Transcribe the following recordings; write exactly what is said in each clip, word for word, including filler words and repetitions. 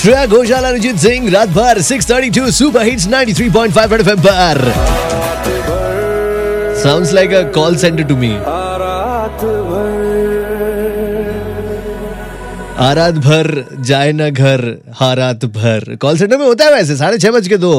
श्रेया घोषाल, अरिजीत सिंह, रात भर six thirty two super hits ninety three point five FM पर. Sounds like a call center to me. आरात भर जाए ना घर हारात भर. कॉल सेंटर में होता है वैसे. साढ़े छह बज के दो.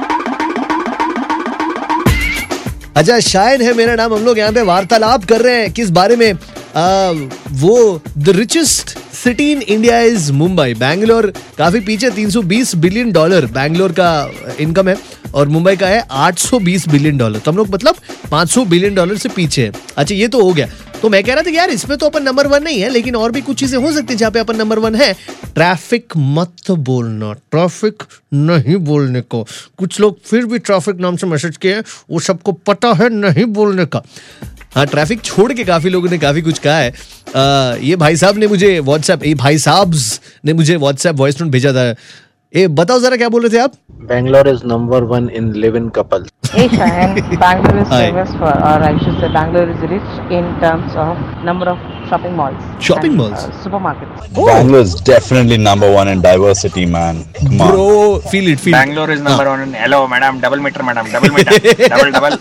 अच्छा, शायद है मेरा नाम. हम लोग यहाँ पे वार्तालाप कर रहे हैं किस बारे में? आ, वो the richest city in India is Mumbai. Bangalore काफी पीछे, तीन सौ बीस बिलियन डॉलर बैंगलोर का इनकम है और मुंबई का है आठ सौ बीस बिलियन डॉलर. तो हम लोग मतलब पाँच सौ बिलियन डॉलर से पीछे है. अच्छा, ये तो हो गया. तो मैं कह रहा था कि यार इसमें तो अपन नंबर वन नहीं है, लेकिन और भी कुछ चीजें हो सकती है जहाँ पे अपन नंबर वन है. ट्रैफिक मत बोलना, ट्रैफिक नहीं बोलने को. कुछ लोग फिर भी ट्रैफिक नाम से मैसेज किए, वो सबको पता है नहीं बोलने का. हाँ, ट्रैफिक छोड़ के काफी लोगों ने काफी कुछ कहा है. आ, ये भाई साहब ने मुझे व्हाट्सएप ये भाई साहब ने मुझे व्हाट्सएप वॉइस नोट भेजा था. ए बताओ जरा क्या बोल रहे थे आप? Bangalore is number one in live-in couples. Hey Shahan, Bangalore is famous for, or I should say Bangalore is rich in terms of number of shopping malls. Shopping and, malls? Uh, supermarkets. Oh. Bangalore is definitely number one in diversity, man. Come on. Bro, feel it, feel Bangalore is number one in hello, madam, double meter, madam, double meter, double, double.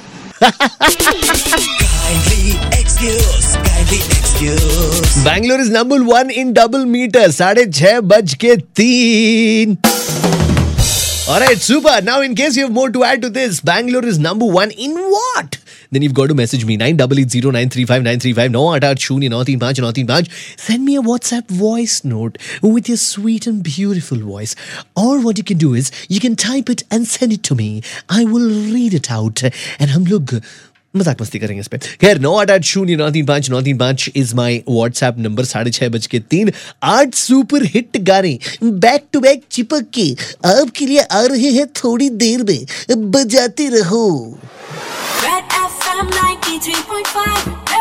Kindly excuse, kindly excuse. Bangalore is number one in double meter. साढ़े छह बज के तीन. Alright, super. Now, in case you have more to add to this, Bangalore is number one in what? Then you've got to message me nine eight eight zero nine three five nine three five. No, atar shoonya nine three five nine three five. Send me a WhatsApp voice note with your sweet and beautiful voice. Or what you can do is you can type it and send it to me. I will read it out, and हम लोग मजाक मस्ती करेंगे इस पे. खैर, नौ आठ आठ शून्य नौ तीन पाँच नौ तीन पाँच इज माई व्हाट्सएप नंबर. साढ़े छह बज के तीन. आठ सुपर हिट गाने बैक टू बैक चिपक के आपके लिए आ रहे हैं थोड़ी देर में. बजाते रहो. Red F M ninety three point five